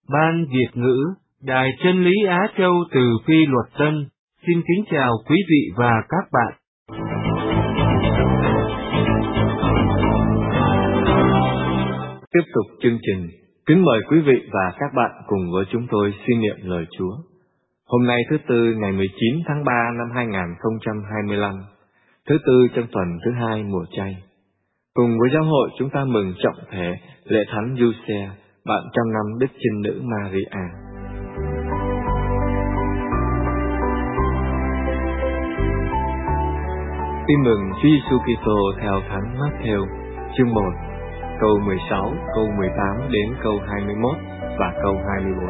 Ban Việt ngữ, Đài Chân lý Á Châu từ Phi Luật Tân, xin kính chào quý vị và các bạn. Tiếp tục chương trình, kính mời quý vị và các bạn cùng với chúng tôi suy niệm lời Chúa. Hôm nay thứ Tư ngày 19 tháng 3 năm 2025, thứ Tư trong tuần thứ 2 mùa Chay. Cùng với giáo hội chúng ta mừng trọng thể lễ Thánh Giuse, bạn trăm năm Đức Trinh Nữ Maria. Tin mừng Chúa Giêsu Kitô theo Thánh Matthew, chương 1, câu 16, câu 18 đến câu 21 và câu 24.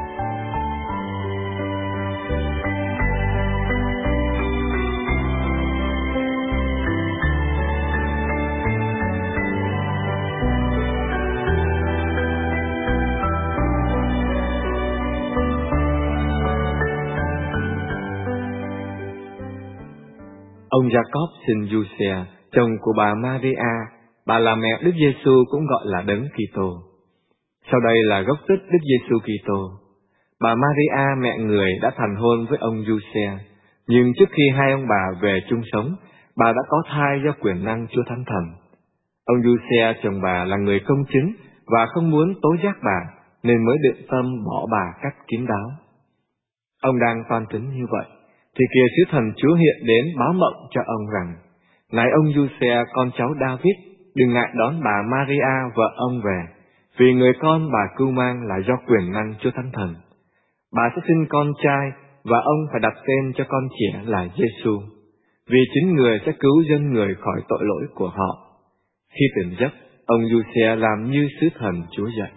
Ông Jacob sinh Giuse, chồng của bà Maria. Bà là mẹ Đức Giêsu, cũng gọi là Đấng Kitô. Sau đây là gốc tích Đức Giêsu Kitô. Bà Maria mẹ người đã thành hôn với ông Giuse, nhưng trước khi hai ông bà về chung sống, bà đã có thai do quyền năng Chúa Thánh Thần. Ông Giuse chồng bà là người công chính và không muốn tố giác bà, nên mới định tâm bỏ bà cách kín đáo. Ông đang toan tính như vậy, thì kìa sứ thần Chúa hiện đến báo mộng cho ông rằng: này ông Giuse, con cháu David, đừng ngại đón bà Maria vợ ông về, vì người con bà cưu mang là do quyền năng Chúa Thánh Thần. Bà sẽ sinh con trai, và ông phải đặt tên cho con trẻ là Giêsu, vì chính người sẽ cứu dân người khỏi tội lỗi của họ. Khi tỉnh giấc, ông Giuse làm như sứ thần Chúa dạy.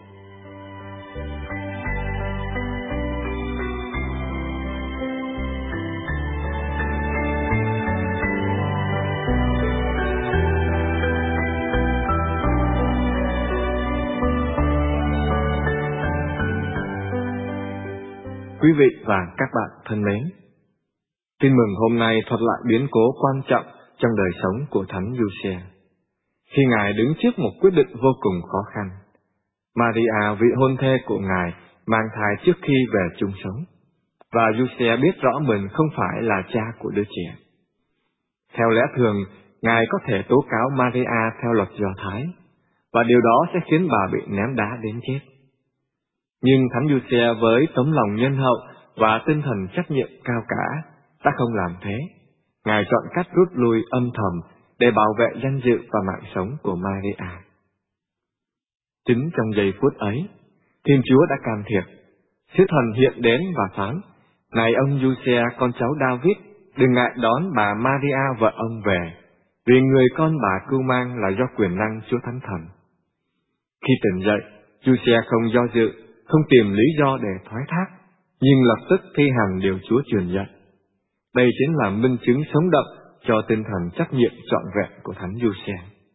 Quý vị và các bạn thân mến, tin mừng hôm nay thuật lại biến cố quan trọng trong đời sống của Thánh Giuse. Khi Ngài đứng trước một quyết định vô cùng khó khăn, Maria, vị hôn thê của Ngài, mang thai trước khi về chung sống, và Giuse biết rõ mình không phải là cha của đứa trẻ. Theo lẽ thường, Ngài có thể tố cáo Maria theo luật Do Thái, và điều đó sẽ khiến bà bị ném đá đến chết. Nhưng Thánh Giuse với tấm lòng nhân hậu và tinh thần trách nhiệm cao cả đã không làm thế. Ngài chọn cách rút lui âm thầm để bảo vệ danh dự và mạng sống của Maria. Chính trong giây phút ấy, Thiên Chúa đã can thiệp. Sứ thần hiện đến và phán: này ông Giuse, con cháu David, đừng ngại đón bà Maria vợ ông về, vì người con bà cưu mang là do quyền năng Chúa Thánh Thần. Khi tỉnh dậy, Giuse không do dự, không tìm lý do để thoái thác, nhưng lập tức thi hành điều Chúa truyền dạy. Đây chính là minh chứng sống động cho tinh thần trách nhiệm trọn vẹn của Thánh Giuse.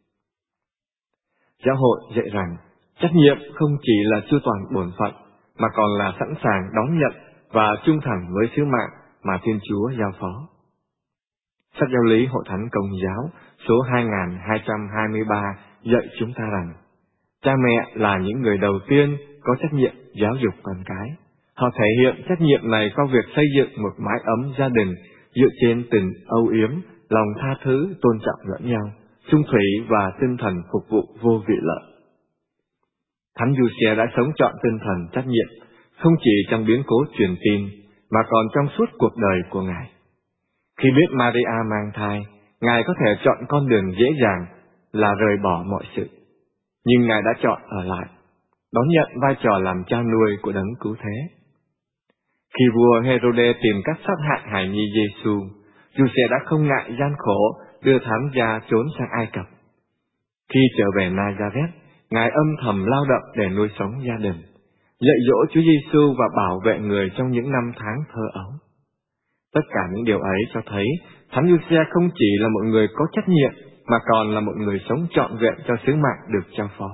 Giáo hội dạy rằng trách nhiệm không chỉ là chu toàn bổn phận, mà còn là sẵn sàng đón nhận và trung thành với sứ mạng mà Thiên Chúa giao phó. Sách Giáo lý Hội Thánh Công giáo số 2223 dạy chúng ta rằng cha mẹ là những người đầu tiên có trách nhiệm giáo dục con cái. Họ thể hiện trách nhiệm này qua việc xây dựng một mái ấm gia đình dựa trên tình âu yếm, lòng tha thứ, tôn trọng lẫn nhau, trung thủy và tinh thần phục vụ vô vị lợi. Thánh Giuse đã sống trọn tinh thần trách nhiệm, không chỉ trong biến cố truyền tin, mà còn trong suốt cuộc đời của Ngài. Khi biết Maria mang thai, Ngài có thể chọn con đường dễ dàng là rời bỏ mọi sự. Nhưng Ngài đã chọn ở lại, đón nhận vai trò làm cha nuôi của Đấng Cứu Thế. Khi vua Herode tìm cách sát hại hài nhi Giêsu, Giuse đã không ngại gian khổ đưa thám gia trốn sang Ai Cập. Khi trở về Nazareth, Ngài âm thầm lao động để nuôi sống gia đình, dạy dỗ Chúa Giêsu và bảo vệ người trong những năm tháng thơ ấu. Tất cả những điều ấy cho thấy Thánh Giuse không chỉ là một người có trách nhiệm, mà còn là một người sống trọn vẹn cho sứ mạng được trao phó.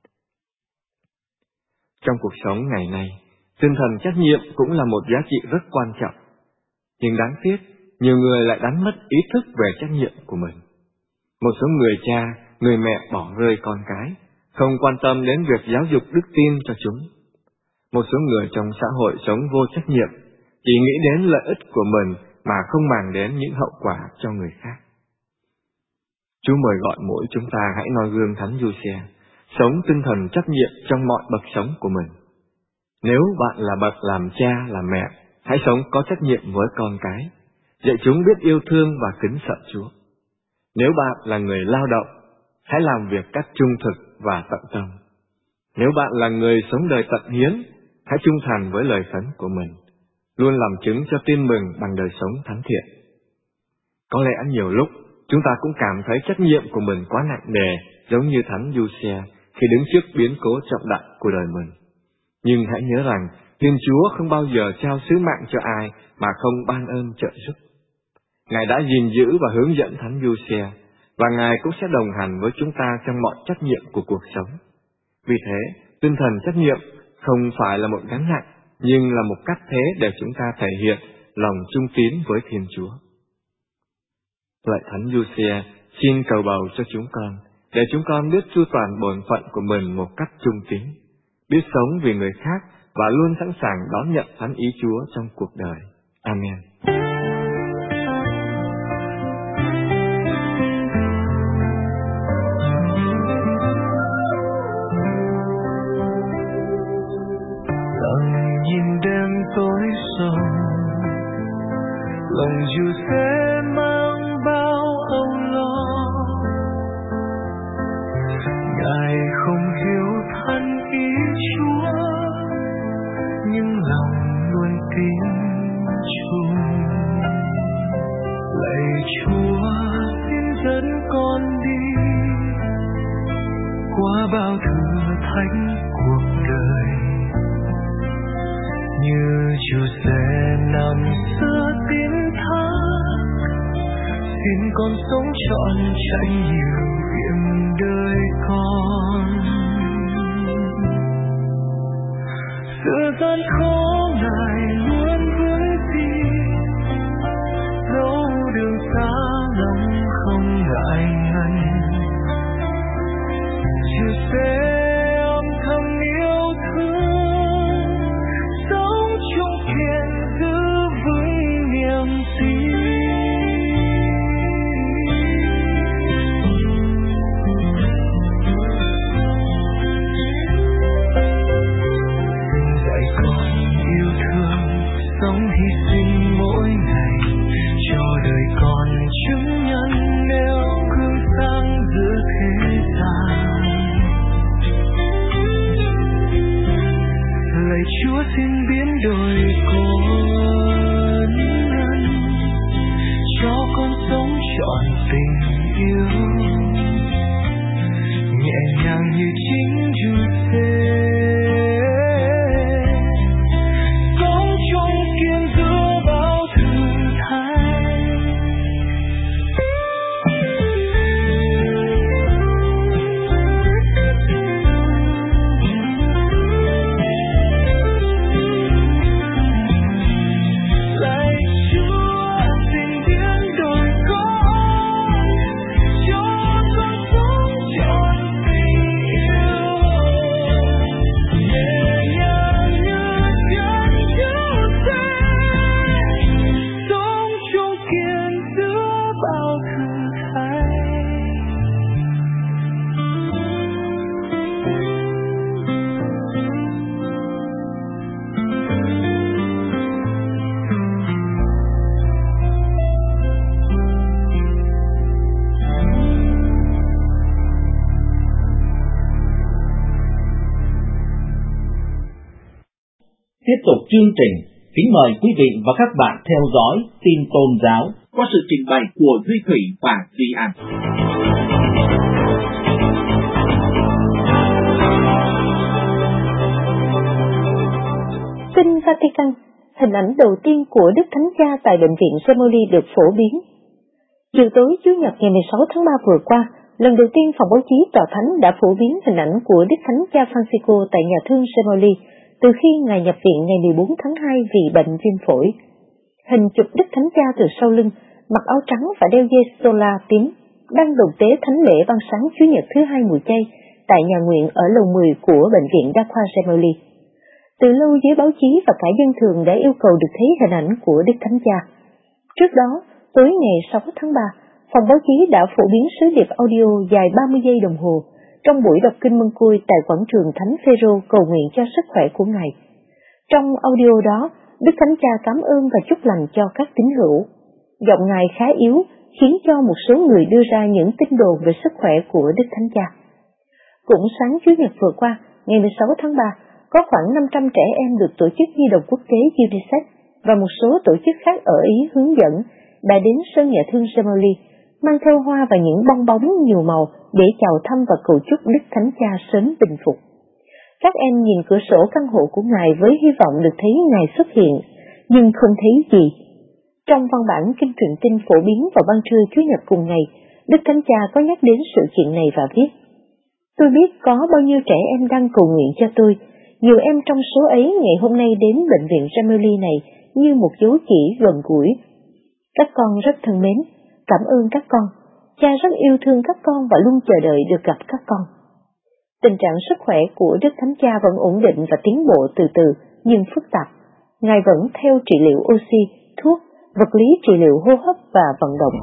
Trong cuộc sống ngày nay, tinh thần trách nhiệm cũng là một giá trị rất quan trọng. Nhưng đáng tiếc, nhiều người lại đánh mất ý thức về trách nhiệm của mình. Một số người cha, người mẹ bỏ rơi con cái, không quan tâm đến việc giáo dục đức tin cho chúng. Một số người trong xã hội sống vô trách nhiệm, chỉ nghĩ đến lợi ích của mình mà không màng đến những hậu quả cho người khác. Chúa mời gọi mỗi chúng ta hãy noi gương Thánh Giuse, sống tinh thần trách nhiệm trong mọi bậc sống của mình. Nếu bạn là bậc làm cha, làm mẹ, hãy sống có trách nhiệm với con cái, dạy chúng biết yêu thương và kính sợ Chúa. Nếu bạn là người lao động, hãy làm việc cách trung thực và tận tâm. Nếu bạn là người sống đời tận hiến, hãy trung thành với lời khấn của mình, luôn làm chứng cho tin mừng bằng đời sống thánh thiện. Có lẽ nhiều lúc chúng ta cũng cảm thấy trách nhiệm của mình quá nặng nề, giống như Thánh Giuse khi đứng trước biến cố trọng đại của đời mình. Nhưng hãy nhớ rằng Thiên Chúa không bao giờ trao sứ mạng cho ai mà không ban ơn trợ giúp. Ngài đã gìn giữ và hướng dẫn Thánh Giuse, và Ngài cũng sẽ đồng hành với chúng ta trong mọi trách nhiệm của cuộc sống. Vì thế, tinh thần trách nhiệm không phải là một gánh nặng, nhưng là một cách thế để chúng ta thể hiện lòng trung tín với Thiên Chúa. Lạy Thánh Giuse, xin cầu bầu cho chúng con, để chúng con biết chu toàn bổn phận của mình một cách trung tín, biết sống vì người khác và luôn sẵn sàng đón nhận thánh ý Chúa trong cuộc đời. Amen. Lặng nhìn đêm tối sâu, lòng Giuse mang bao âu lo. Ngài không hiểu thân ý Chúa, nhưng lòng luôn tin chung. Lạy Chúa, xin dẫn con đi qua bao thử thách cuộc đời, như Giuse năm xưa tin thác. Xin con sống trọn trách nhiều việc đời con. Sự gian khó Ngài luôn vững tin, dẫu đường xa lắm không ngại ngần. Giuse âm thầm yêu thương, sống chung kiên giữ vững niềm tin. Dạy con yêu thương, sống hy sinh mỗi ngày, cho đời con chứng nhân nêu gương sáng giữa thế gian. Lạy Chúa, xin biến đổi con nhân, cho con sống trọn tình yêu, nhẹ nhàng như chính Giuse, sống chung kiên giữa bao thử thách. Lạy Chúa, xin biến đổi con, cho con sống trọn tình yêu, nhẹ nhàng như chân Giuse, sống chung kiên giữa bao thử thách. Tiếp tục chương trình, kính mời quý vị và các bạn theo dõi tin tôn giáo qua sự trình bày của Duy Thủy và Duy An. Tin Vatican, hình ảnh đầu tiên của Đức Thánh Cha tại Bệnh viện Gemelli được phổ biến. Chiều tối Chủ nhật ngày 16 tháng 3 vừa qua, lần đầu tiên phòng báo chí Tòa Thánh đã phổ biến hình ảnh của Đức Thánh Cha Francisco tại nhà thương Gemelli từ khi Ngài nhập viện ngày 14 tháng 2 vì bệnh viêm phổi. Hình chụp Đức Thánh Cha từ sau lưng, mặc áo trắng và đeo dây sola tím, đang đồng tế thánh lễ ban sáng Chủ nhật thứ 2 mùa chay tại nhà nguyện ở lầu 10 của Bệnh viện Đa khoa Gemelli. Từ lâu giới báo chí và cả dân thường đã yêu cầu được thấy hình ảnh của Đức Thánh Cha. Trước đó, tối ngày 6 tháng 3, phòng báo chí đã phổ biến sứ điệp audio dài 30 giây đồng hồ trong buổi đọc kinh Mân Côi tại quảng trường Thánh Phêrô cầu nguyện cho sức khỏe của Ngài. Trong audio đó, Đức Thánh Cha cảm ơn và chúc lành cho các tín hữu. Giọng Ngài khá yếu, khiến cho một số người đưa ra những tin đồn về sức khỏe của Đức Thánh Cha. Cũng sáng Chủ nhật vừa qua, ngày 16 tháng 3, có khoảng 500 trẻ em được Tổ chức Nhi đồng Quốc tế UNICEF và một số tổ chức khác ở Ý hướng dẫn đã đến sân nhà thương Gemelli, mang theo hoa và những bong bóng nhiều màu để chào thăm và cầu chúc Đức Thánh Cha sớm bình phục. Các em nhìn cửa sổ căn hộ của Ngài với hy vọng được thấy Ngài xuất hiện, nhưng không thấy gì. Trong văn bản kinh truyền tin phổ biến vào ban trưa Chủ nhật cùng ngày, Đức Thánh Cha có nhắc đến sự kiện này và viết: Tôi biết có bao nhiêu trẻ em đang cầu nguyện cho tôi. Nhiều em trong số ấy ngày hôm nay đến bệnh viện Gemelli này như một dấu chỉ gần gũi. Các con rất thân mến, cảm ơn các con. Cha rất yêu thương các con và luôn chờ đợi được gặp các con. Tình trạng sức khỏe của Đức Thánh Cha vẫn ổn định và tiến bộ từ từ nhưng phức tạp. Ngài vẫn theo trị liệu oxy, thuốc, vật lý trị liệu hô hấp và vận động.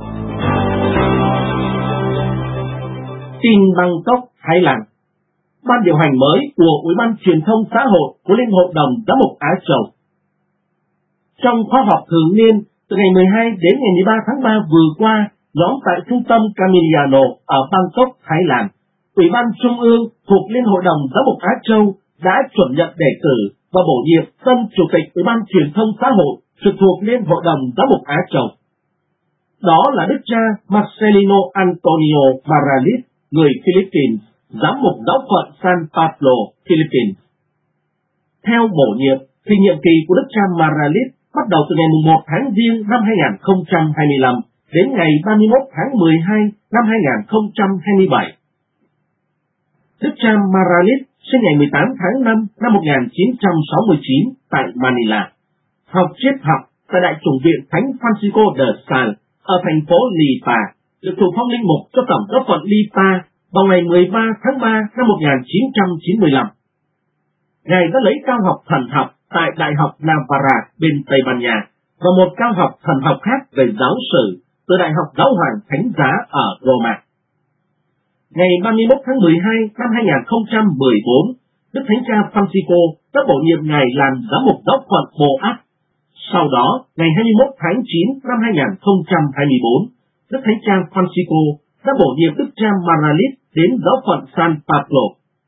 Tin Bangkok, Thái Lan. Ban điều hành mới của Ủy ban Truyền thông Xã hội của Liên hội đồng Giám mục Á Châu. Trong khóa họp thường niên từ ngày 12 đến ngày 13 tháng 3 vừa qua, nhóm tại trung tâm Camiliano ở Bangkok, Thái Lan, Ủy ban Trung ương thuộc Liên hội đồng Giám mục Á Châu đã chuẩn nhận đề cử và bổ nhiệm tân Chủ tịch Ủy ban Truyền thông Xã hội trực thuộc Liên hội đồng Giám mục Á Châu. Đó là Đức cha Marcelino Antonio Maralis, người Philippines, Giám mục giáo phận San Pablo, Philippines. Theo bổ nhiệm, thì nhiệm kỳ của Đức cha Maralis bắt đầu từ ngày 1 tháng Giêng năm 2025 đến ngày 31 tháng 12 năm 2027. Đức cha Maralis sinh ngày 18 tháng 5 năm 1969 tại Manila. Học triết học tại Đại chủng viện Thánh Francisco de Sales ở thành phố Lipa, được thụ phong linh mục cho tổng giáo phận Lipa vào ngày 13 tháng 3 năm 1995. Ngài đã lấy cao học thần học tại Đại học Navarra bên Tây Ban Nha và một cao học thần học khác về giáo sử từ Đại học Giáo hoàng Thánh giá ở Roma. Ngày 31 tháng 12 năm 2014, Đức Thánh cha Francisco đã bổ nhiệm Ngài làm giám mục giáo phận Boat. Sau đó, ngày 21 tháng 9 năm 2024, Đức Thánh cha Francisco đã bổ nhiệm Đức cha Maralis đến giáo phận San Pablo.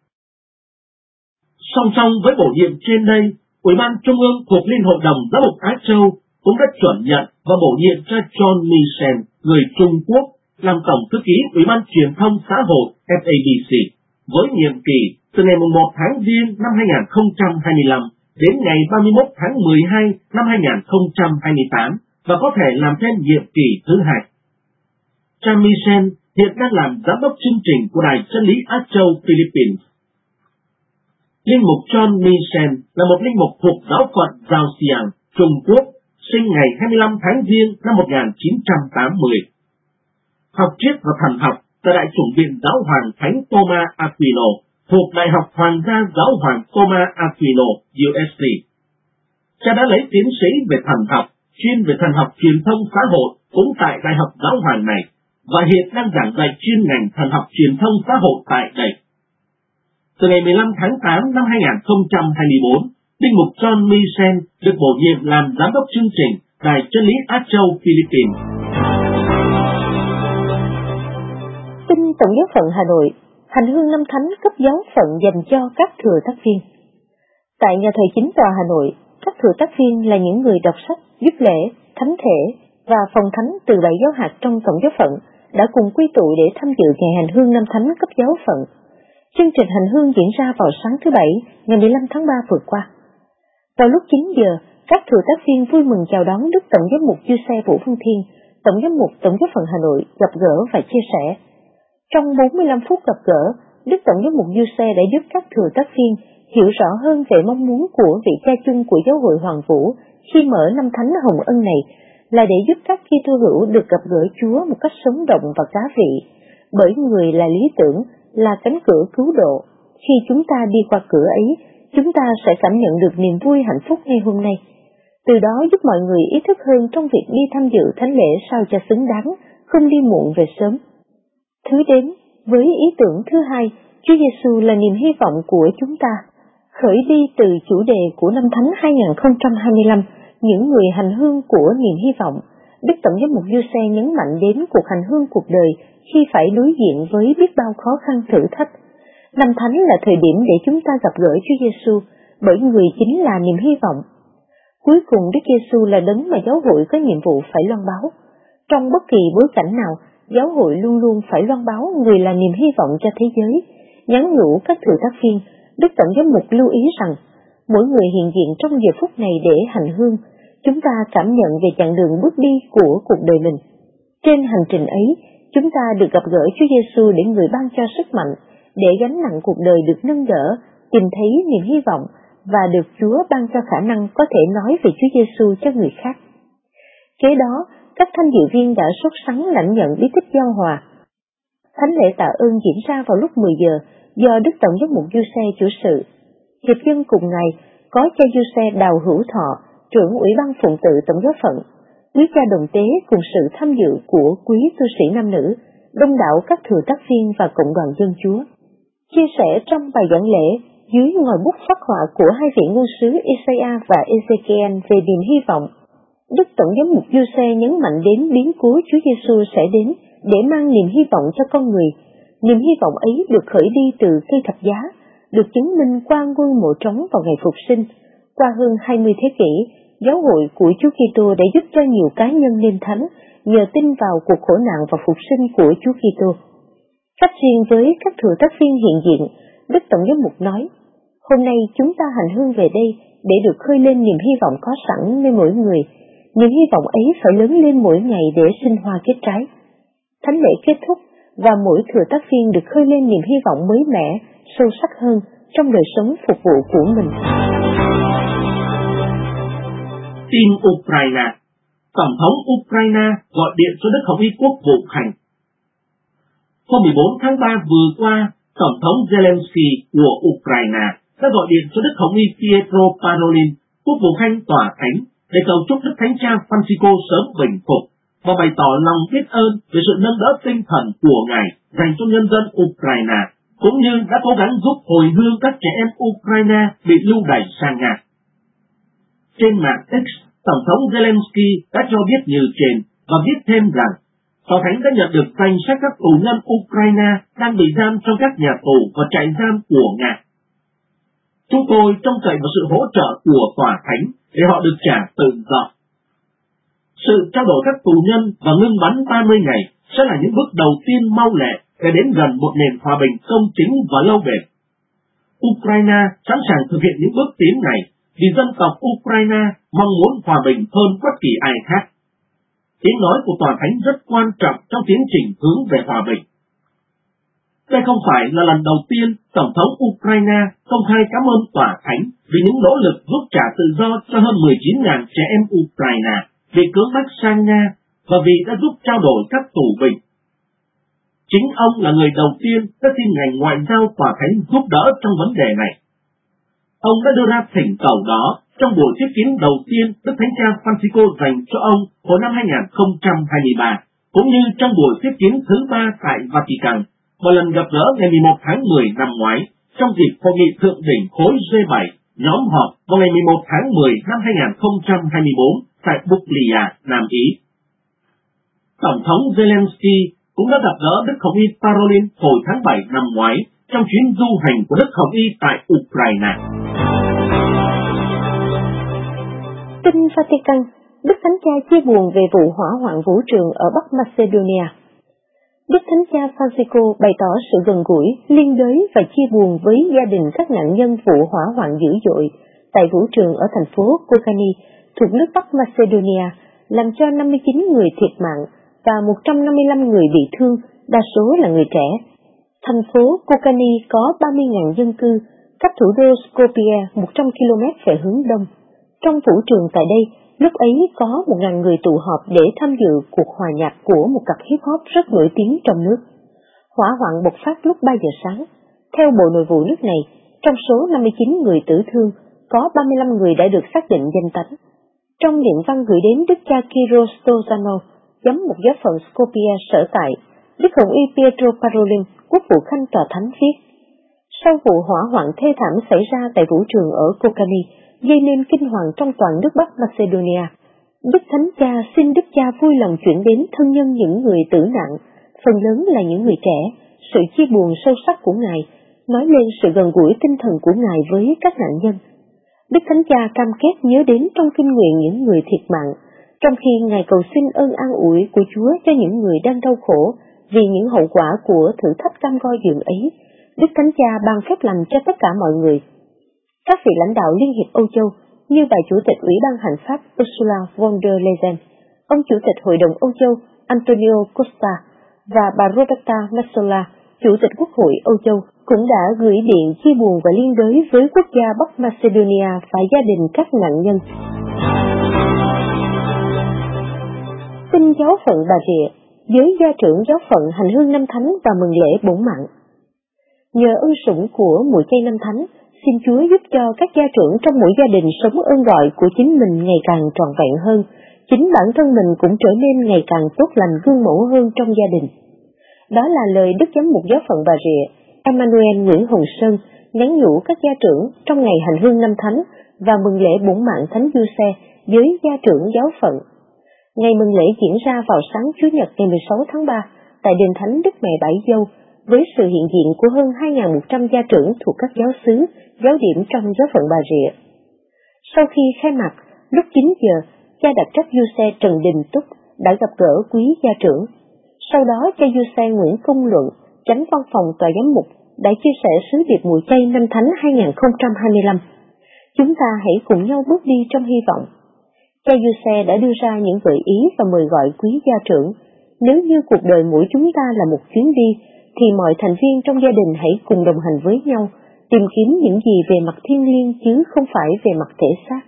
Song song với bổ nhiệm trên đây, Ủy ban Trung ương thuộc Liên hội đồng Giám mục Á Châu cũng đã chuẩn nhận và bổ nhiệm cho John Michel, người Trung Quốc, làm tổng thư ký Ủy ban Truyền thông Xã hội FABC, với nhiệm kỳ từ ngày 1 tháng Giêng năm 2025 đến ngày 31 tháng 12 năm 2028 và có thể làm thêm nhiệm kỳ thứ hai. Cha Michel hiện đang làm giám đốc chương trình của Đài Chân lý Á Châu Philippines. Linh mục John Michel là một linh mục thuộc giáo phận Giao Siang, Trung Quốc, sinh ngày 25 tháng Giêng năm 1980. Học triết và thần học tại Đại chủng viện Giáo hoàng Thánh Thomas Aquino thuộc Đại học Hoàng gia Giáo hoàng Thomas Aquino, USC. Cha đã lấy tiến sĩ về thần học, chuyên về thần học truyền thông xã hội cũng tại Đại học Giáo hoàng này, và hiện đang giảng dạy chuyên ngành thần học truyền thông xã hội tại đây. Từ ngày 15 tháng 8 năm 2024, linh mục John Michel được bổ nhiệm làm giám đốc chương trình Đài Chân lý Á Châu Philippines. Tin Tổng giáo phận Hà Nội, hành hương năm thánh cấp giáo phận dành cho các thừa tác viên. Tại nhà thờ chính tòa Hà Nội, các thừa tác viên là những người đọc sách, giúp lễ, thánh thể và phòng thánh từ 7 giáo hạt trong Tổng giáo phận đã cùng quy tụ để tham dự ngày hành hương năm thánh cấp giáo phận. Chương trình hành hương diễn ra vào sáng thứ Bảy, ngày 15 tháng 3 vừa qua. Vào lúc 9 giờ, các thừa tác viên vui mừng chào đón Đức Tổng giám mục Du Xe Vũ Văn Thiên, Tổng giám mục Tổng giáo phận Hà Nội gặp gỡ và chia sẻ. Trong 45 phút gặp gỡ, Đức Tổng giám mục Du Xe đã giúp các thừa tác viên hiểu rõ hơn về mong muốn của vị cha chung của Giáo hội Hoàng Vũ khi mở năm thánh hồng ân này là để giúp các Kitô hữu được gặp gỡ Chúa một cách sống động và cá vị, bởi người là lý tưởng, là cánh cửa cứu độ. Khi chúng ta đi qua cửa ấy, chúng ta sẽ cảm nhận được niềm vui hạnh phúc ngày hôm nay. Từ đó giúp mọi người ý thức hơn trong việc đi tham dự thánh lễ sao cho xứng đáng, không đi muộn về sớm. Thứ đến, với ý tưởng thứ hai, Chúa Giêsu là niềm hy vọng của chúng ta. Khởi đi từ chủ đề của năm Thánh 2025, những người hành hương của niềm hy vọng, Đức Tổng giám mục Giuse nhấn mạnh đến cuộc hành hương cuộc đời khi phải đối diện với biết bao khó khăn thử thách. Năm Thánh là thời điểm để chúng ta gặp gỡ Chúa Giêsu, bởi người chính là niềm hy vọng. Cuối cùng Đức Giêsu là đấng mà giáo hội có nhiệm vụ phải loan báo. Trong bất kỳ bối cảnh nào, giáo hội luôn luôn phải loan báo người là niềm hy vọng cho thế giới. Nhắn nhủ các thừa tác viên, Đức Tổng giám mục lưu ý rằng, mỗi người hiện diện trong giờ phút này để hành hương, chúng ta cảm nhận về chặng đường bước đi của cuộc đời mình. Trên hành trình ấy, chúng ta được gặp gỡ Chúa Giêsu để người ban cho sức mạnh, để gánh nặng cuộc đời được nâng đỡ, tìm thấy niềm hy vọng và được Chúa ban cho khả năng có thể nói về Chúa Giêsu cho người khác. Kế đó, các tham dự viên đã sốt sắng lãnh nhận bí tích giao hòa. Thánh lễ tạ ơn diễn ra vào lúc 10 giờ do Đức Tổng giám mục Giuse chủ sự. Hiệp dân cùng ngày có cha Giuse Đào Hữu Thọ, trưởng Ủy ban phụng tự Tổng giáo phận, quý cha Đồng Tế cùng sự tham dự của quý tu sĩ nam nữ, đông đảo các thừa tác viên và cộng đoàn dân Chúa. Chia sẻ trong bài giảng lễ dưới ngòi bút phác họa của hai vị ngôn sứ Isaiah và Ezekiel về niềm hy vọng, Đức Tổng giám mục Giuse nhấn mạnh đến biến cố Chúa Giêsu sẽ đến để mang niềm hy vọng cho con người. Niềm hy vọng ấy được khởi đi từ cây thập giá, được chứng minh qua ngôi mộ trống vào ngày phục sinh. Qua hơn 20 thế kỷ, giáo hội của Chúa Kitô đã giúp cho nhiều cá nhân nên thánh nhờ tin vào cuộc khổ nạn và phục sinh của Chúa Kitô. Cách riêng với các thừa tác viên hiện diện, Đức Tổng giám mục nói, hôm nay chúng ta hành hương về đây để được khơi lên niềm hy vọng có sẵn nơi mỗi người. Niềm hy vọng ấy phải lớn lên mỗi ngày để sinh hoa kết trái. Thánh lễ kết thúc và mỗi thừa tác viên được khơi lên niềm hy vọng mới mẻ, sâu sắc hơn trong đời sống phục vụ của mình. Tin Ukraine. Tổng thống Ukraine gọi điện cho Đức Hồng Y Quốc vụ Khanh. Hôm 14 tháng 3 vừa qua, Tổng thống Zelensky của Ukraine đã gọi điện cho Đức Hồng Y Pietro Parolin, Quốc vụ Khanh tòa thánh, để cầu chúc Đức Thánh Cha Francisco sớm bình phục và bày tỏ lòng biết ơn về sự nâng đỡ tinh thần của Ngài dành cho nhân dân Ukraine, cũng như đã cố gắng giúp hồi hương các trẻ em Ukraine bị lưu đày sang Nga. Trên mạng X, Tổng thống Zelensky đã cho biết như trên và viết thêm rằng tòa thánh đã nhận được danh sách các tù nhân Ukraine đang bị giam trong các nhà tù và trại giam của Nga. Chúng tôi trông cậy vào sự hỗ trợ của tòa thánh để họ được trả tự do. Sự trao đổi các tù nhân và ngưng bắn 30 ngày sẽ là những bước đầu tiên mau lẹ để đến gần một nền hòa bình công chính và lâu bền. Ukraine sẵn sàng thực hiện những bước tiến này vì dân tộc Ukraine mong muốn hòa bình hơn bất kỳ ai khác. Tiếng nói của tòa thánh rất quan trọng trong tiến trình hướng về hòa bình. Đây không phải là lần đầu tiên Tổng thống Ukraine công khai cảm ơn tòa thánh vì những nỗ lực giúp trả tự do cho hơn 19.000 trẻ em Ukraine bị cưỡng bắt sang Nga và vì đã giúp trao đổi các tù binh. Chính ông là người đầu tiên đã xin ngành ngoại giao tòa thánh giúp đỡ trong vấn đề này. Ông đã đưa ra thỉnh cầu đó trong buổi tiếp kiến đầu tiên Đức Thánh Cha Francisco dành cho ông hồi năm 2023, cũng như trong buổi tiếp kiến thứ 3 tại Vatican và lần gặp gỡ ngày 11 tháng 10 năm ngoái trong dịp hội nghị thượng đỉnh khối G7 nhóm họp vào ngày 11 tháng 10 năm 2024 tại Buglia, Nam Ý. Tổng thống Zelensky cũng đã gặp gỡ Đức Hồng Y Parolin hồi tháng 7 năm ngoái trong chuyến du hành của Đức Hồng Y tại Ukraine. Tin Vatican, Đức Thánh Cha chia buồn về vụ hỏa hoạn vũ trường ở Bắc Macedonia. Đức Thánh Cha Francisco bày tỏ sự gần gũi, liên đới và chia buồn với gia đình các nạn nhân vụ hỏa hoạn dữ dội tại vũ trường ở thành phố Kokani thuộc nước Bắc Macedonia, làm cho 59 người thiệt mạng và 155 người bị thương, đa số là người trẻ. Thành phố Kokani có 30.000 dân cư, cách thủ đô Skopje 100 km về hướng đông. Trong vũ trường tại đây, lúc ấy có 1.000 người tụ họp để tham dự cuộc hòa nhạc của một cặp hip hop rất nổi tiếng trong nước. Hỏa hoạn bộc phát lúc 3 giờ sáng. Theo Bộ Nội vụ nước này, Trong số 59 người tử thương, có 35 người đã được xác định danh tánh. Trong điện văn gửi đến Đức cha Kirill Stoyanov, giám mục giáo phận Skopje sở tại, Đức Hồng y Pietro Parolin, quốc vụ khanh tòa thánh viết: Sau vụ hỏa hoạn thê thảm xảy ra tại vũ trường ở Kokani, gây nên kinh hoàng trong toàn nước Bắc Macedonia, Đức Thánh Cha xin Đức Cha vui lòng chuyển đến thân nhân những người tử nạn, phần lớn là những người trẻ, sự chia buồn sâu sắc của Ngài, nói lên sự gần gũi tinh thần của Ngài với các nạn nhân. Đức Thánh Cha cam kết nhớ đến trong kinh nguyện những người thiệt mạng, trong khi Ngài cầu xin ơn an ủi của Chúa cho những người đang đau khổ vì những hậu quả của thử thách cam go dường ấy. Đức Thánh Cha ban phép lành cho tất cả mọi người. Các vị lãnh đạo Liên hiệp Âu Châu như bà Chủ tịch Ủy ban Hành pháp Ursula von der Leyen, ông Chủ tịch Hội đồng Âu Châu Antonio Costa và bà Roberta Metsola, Chủ tịch Quốc hội Âu Châu, cũng đã gửi điện chia buồn và liên đới với quốc gia Bắc Macedonia và gia đình các nạn nhân. Tin giáo phận Bà Rịa, với gia trưởng giáo phận hành hương năm thánh và mừng lễ bổn mạng. Nhờ ân sủng của mùa chay năm thánh, xin Chúa giúp cho các gia trưởng trong mỗi gia đình sống ơn gọi của chính mình ngày càng trọn vẹn hơn, chính bản thân mình cũng trở nên ngày càng tốt lành gương mẫu hơn trong gia đình. Đó là lời Đức Giám mục giáo phận Bà Rịa, Emmanuel Nguyễn Hồng Sơn, nhắn nhủ các gia trưởng trong ngày hành hương năm thánh và mừng lễ bổn mạng Thánh Giuse với gia trưởng giáo phận. Ngày mừng lễ diễn ra vào sáng Chủ nhật ngày 16 tháng 3 tại đền Thánh Đức Mẹ Bảy Dâu, với sự hiện diện của hơn 2.100 gia trưởng thuộc các giáo xứ, giáo điểm trong giáo phận Bà Rịa. Sau khi khai mạc, lúc 9 giờ, cha đặc trách Giuse Trần Đình Túc đã gặp gỡ quý gia trưởng. Sau đó, cha Giuse Nguyễn Công Luận, chánh văn phòng tòa giám mục, đã chia sẻ sứ điệp mùa chay năm thánh 2025. Chúng ta hãy cùng nhau bước đi trong hy vọng. Cha Giuse đã đưa ra những gợi ý và mời gọi quý gia trưởng. Nếu như cuộc đời mỗi chúng ta là một chuyến đi, thì mọi thành viên trong gia đình hãy cùng đồng hành với nhau, tìm kiếm những gì về mặt thiêng liêng chứ không phải về mặt thể xác.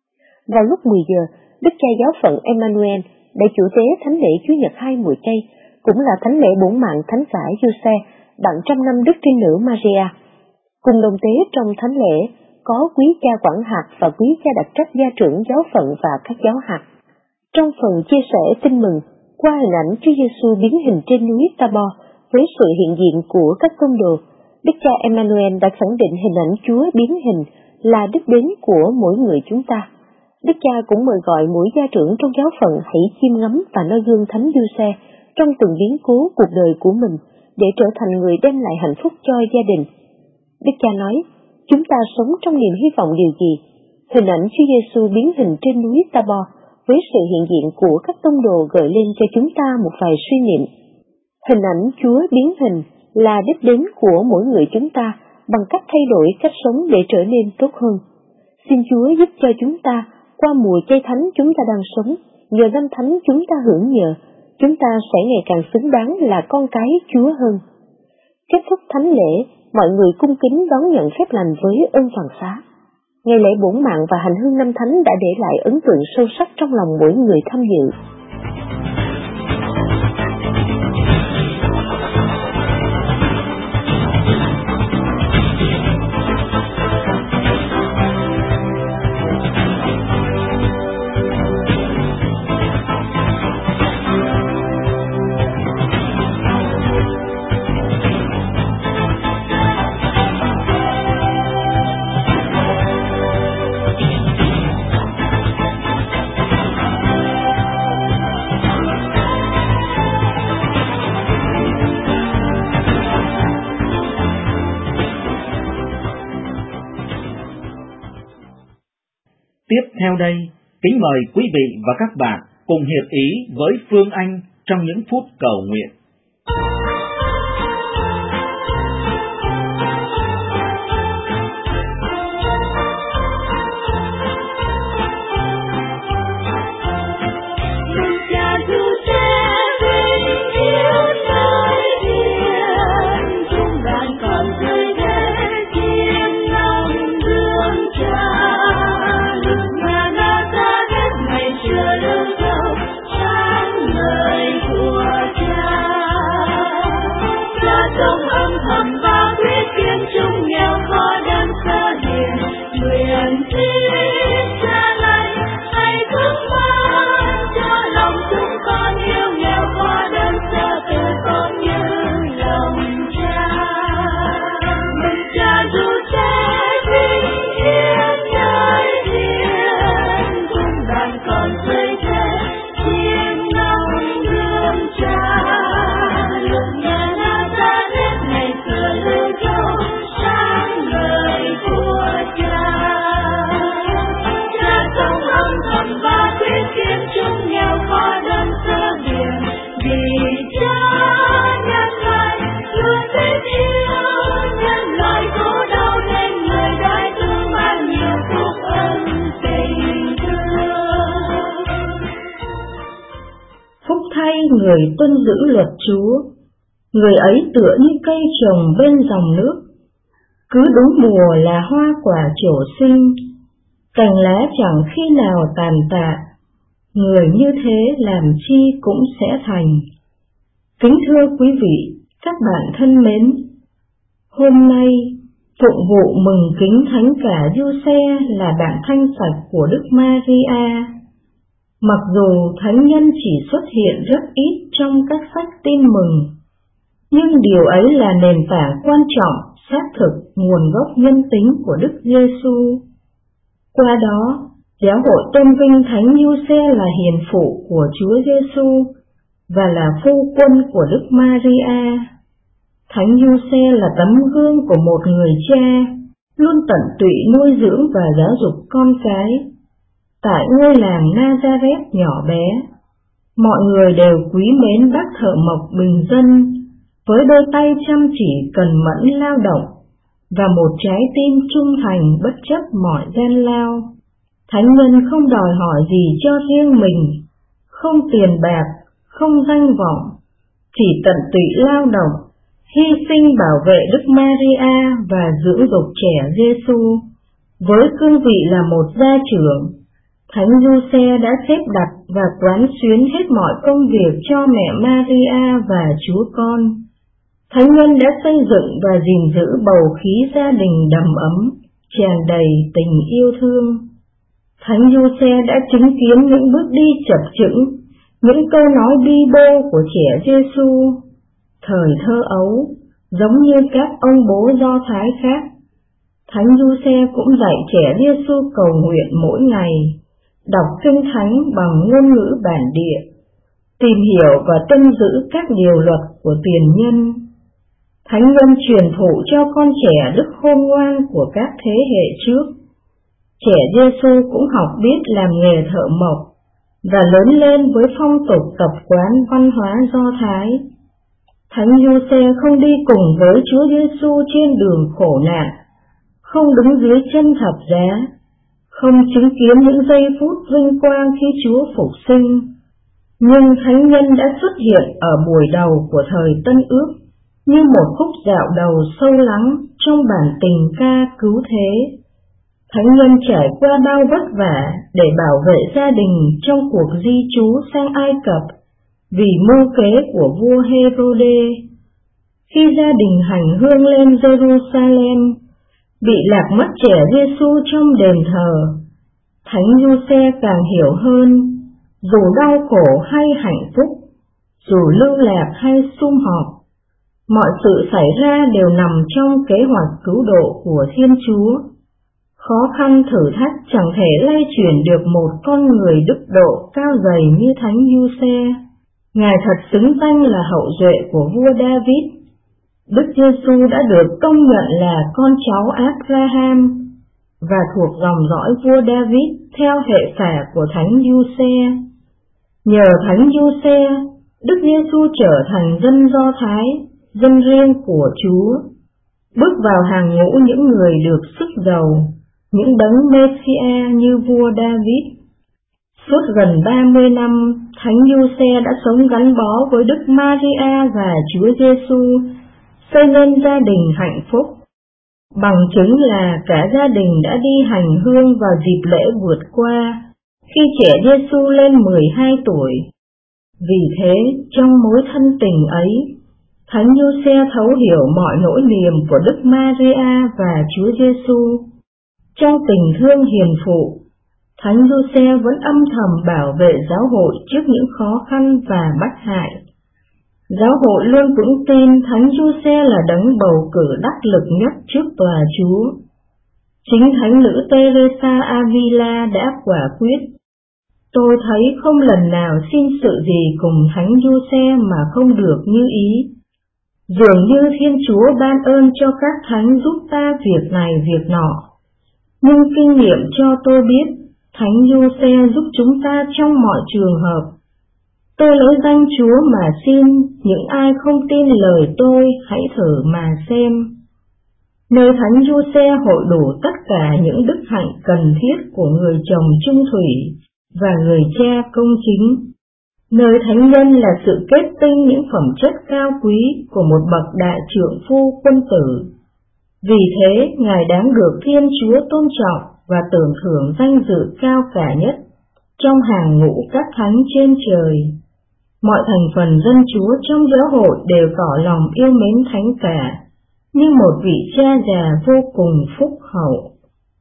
Vào lúc 10 giờ, Đức cha giáo phận Emmanuel đã chủ tế thánh lễ Chúa Nhật 2 mùa chay, cũng là thánh lễ bổn mạng Thánh giả Giuse, đặng trăm năm Đức Trinh Nữ Maria. Cùng đồng tế trong thánh lễ có quý cha quản hạt và quý cha đặc trách gia trưởng giáo phận và các giáo hạt. Trong phần chia sẻ tin mừng, qua hình ảnh Chúa Giêsu biến hình trên núi Tabor với sự hiện diện của các tông đồ, Đức cha Emmanuel đã khẳng định hình ảnh Chúa biến hình là đích đến của mỗi người chúng ta. Đức cha cũng mời gọi mỗi gia trưởng trong giáo phận hãy chiêm ngắm và noi gương Thánh Giuse trong từng biến cố cuộc đời của mình để trở thành người đem lại hạnh phúc cho gia đình. Đức cha nói, chúng ta sống trong niềm hy vọng điều gì? Hình ảnh Chúa Giêsu biến hình trên núi Tabor với sự hiện diện của các tông đồ gợi lên cho chúng ta một vài suy niệm. Hình ảnh Chúa biến hình là đích đến của mỗi người chúng ta bằng cách thay đổi cách sống để trở nên tốt hơn. Xin Chúa giúp cho chúng ta, qua mùa chay thánh chúng ta đang sống, nhờ năm thánh chúng ta hưởng nhờ, chúng ta sẽ ngày càng xứng đáng là con cái Chúa hơn. Kết thúc thánh lễ, mọi người cung kính đón nhận phép lành với ơn toàn xá. Ngày lễ bổn mạng và hành hương năm thánh đã để lại ấn tượng sâu sắc trong lòng mỗi người tham dự. Tiếp theo đây, kính mời quý vị và các bạn cùng hiệp ý với Phương Anh trong những phút cầu nguyện. Cha hay người tuân giữ luật Chúa, người ấy tựa như cây trồng bên dòng nước, cứ đúng mùa là hoa quả trổ sinh, cành lá chẳng khi nào tàn tạ, người như thế làm chi cũng sẽ thành. Kính thưa quý vị, các bạn thân mến, hôm nay phụng vụ mừng kính Thánh Cả Giuse là bạn thanh sạch của Đức Maria. Mặc dù thánh nhân chỉ xuất hiện rất ít trong các sách tin mừng, nhưng điều ấy là nền tảng quan trọng xác thực nguồn gốc nhân tính của Đức Giêsu. Qua đó, giáo hội tôn vinh Thánh Giuse là hiền phụ của Chúa Giêsu và là phu quân của Đức Maria. Thánh Giuse là tấm gương của một người cha luôn tận tụy nuôi dưỡng và giáo dục con cái. Tại ngôi làng Nazareth nhỏ bé, mọi người đều quý mến bác thợ mộc bình dân với đôi tay chăm chỉ cần mẫn lao động và một trái tim trung thành bất chấp mọi gian lao. Thánh nhân không đòi hỏi gì cho riêng mình, không tiền bạc, không danh vọng, chỉ tận tụy lao động, hy sinh bảo vệ Đức Maria và dưỡng dục trẻ Giêsu. Với cương vị là một gia trưởng, Thánh Giuse đã xếp đặt và quán xuyến hết mọi công việc cho mẹ Maria và Chúa Con. Thánh nhân đã xây dựng và gìn giữ bầu khí gia đình đầm ấm, tràn đầy tình yêu thương. Thánh Giuse đã chứng kiến những bước đi chập chững, những câu nói bi bô của trẻ Giêsu. Thời thơ ấu, giống như các ông bố Do Thái khác, Thánh Giuse cũng dạy trẻ Giêsu cầu nguyện mỗi ngày, đọc kinh thánh bằng ngôn ngữ bản địa, tìm hiểu và tuân giữ các điều luật của tiền nhân. Thánh nhân truyền thụ cho con trẻ đức khôn ngoan của các thế hệ trước. Trẻ Giêsu cũng học biết làm nghề thợ mộc và lớn lên với phong tục tập quán văn hóa Do Thái. Thánh Giuse không đi cùng với Chúa Giêsu trên đường khổ nạn, không đứng dưới chân thập giá, không chứng kiến những giây phút vinh quang khi Chúa phục sinh. Nhưng thánh nhân đã xuất hiện ở buổi đầu của thời Tân Ước như một khúc dạo đầu sâu lắng trong bản tình ca cứu thế. Thánh nhân trải qua bao vất vả để bảo vệ gia đình trong cuộc di trú sang Ai Cập vì mưu kế của vua Herode. Khi gia đình hành hương lên Jerusalem, bị lạc mất trẻ Giêsu trong đền thờ, Thánh Giuse càng hiểu hơn, dù đau khổ hay hạnh phúc, dù lưu lạc hay sum họp, mọi sự xảy ra đều nằm trong kế hoạch cứu độ của Thiên Chúa. Khó khăn thử thách chẳng thể lay chuyển được một con người đức độ cao dày như Thánh Giuse. Ngài thật xứng danh là hậu duệ của vua David. Đức Giêsu đã được công nhận là con cháu Abraham và thuộc dòng dõi vua David theo hệ phả của Thánh Giuse. Nhờ Thánh Giuse, Đức Giêsu trở thành dân Do Thái, dân riêng của Chúa, bước vào hàng ngũ những người được sức giàu, những đấng Messiah như vua David. Suốt gần 30 năm, Thánh Giuse đã sống gắn bó với Đức Maria và Chúa Giêsu, xây nên gia đình hạnh phúc. Bằng chứng là cả gia đình đã đi hành hương vào dịp lễ vượt qua, khi trẻ Giêsu lên 12 tuổi. Vì thế, trong mối thân tình ấy, Thánh Giuse thấu hiểu mọi nỗi niềm của Đức Maria và Chúa Giêsu. Trong tình thương hiền phụ, Thánh Giuse vẫn âm thầm bảo vệ giáo hội trước những khó khăn và bách hại. Giáo hội luôn vững tin Thánh Giuse là đấng bầu cử đắc lực nhất trước tòa Chúa. Chính Thánh nữ Teresa Avila đã quả quyết: tôi thấy không lần nào xin sự gì cùng Thánh Giuse mà không được như ý. Dường như Thiên Chúa ban ơn cho các thánh giúp ta việc này việc nọ. Nhưng kinh nghiệm cho tôi biết, Thánh Giuse giúp chúng ta trong mọi trường hợp. Tôi lấy danh Chúa mà xin, những ai không tin lời tôi hãy thử mà xem. Nơi Thánh Giuse hội đủ tất cả những đức hạnh cần thiết của người chồng trung thủy và người cha công chính. Nơi thánh nhân là sự kết tinh những phẩm chất cao quý của một bậc đại trượng phu quân tử. Vì thế, Ngài đáng được Thiên Chúa tôn trọng và tưởng thưởng danh dự cao cả nhất trong hàng ngũ các thánh trên trời. Mọi thành phần dân Chúa trong giáo hội đều tỏ lòng yêu mến Thánh cả, như một vị cha già vô cùng phúc hậu.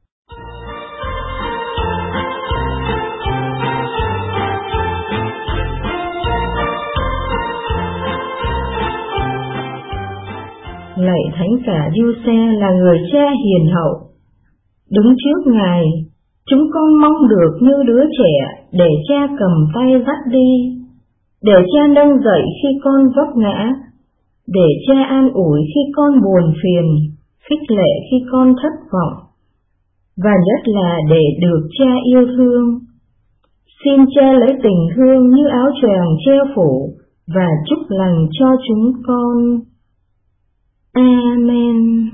Lạy Thánh cả Giuse là người cha hiền hậu. Đứng trước Ngài, chúng con mong được như đứa trẻ để cha cầm tay dắt đi, để cha nâng dậy khi con vấp ngã, để cha an ủi khi con buồn phiền, khích lệ khi con thất vọng, và nhất là để được cha yêu thương. Xin cha lấy tình thương như áo choàng che phủ và chúc lành cho chúng con. Amen.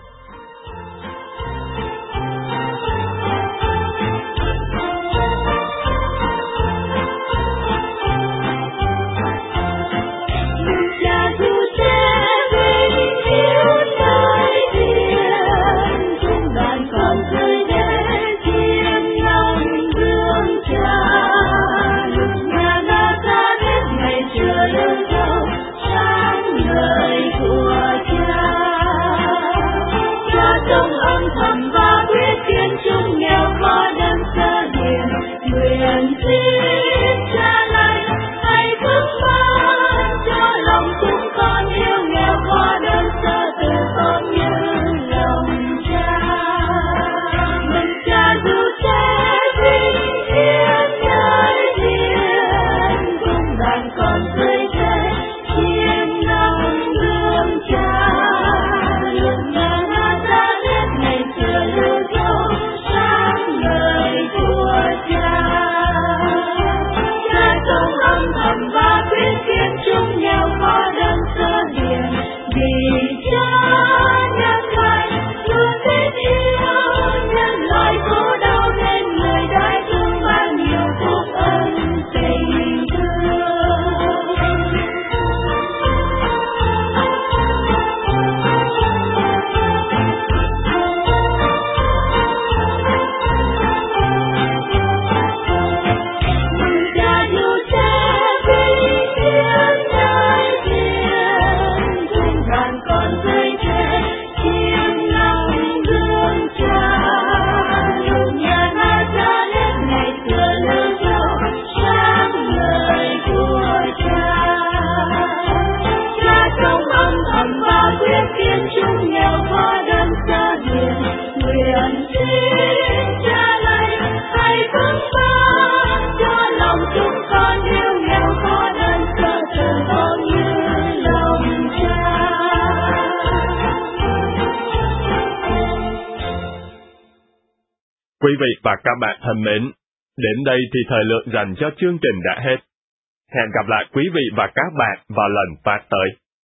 Quý vị và các bạn thân mến, đến đây thì thời lượng dành cho chương trình đã hết. Hẹn gặp lại quý vị và các bạn vào lần phát tới.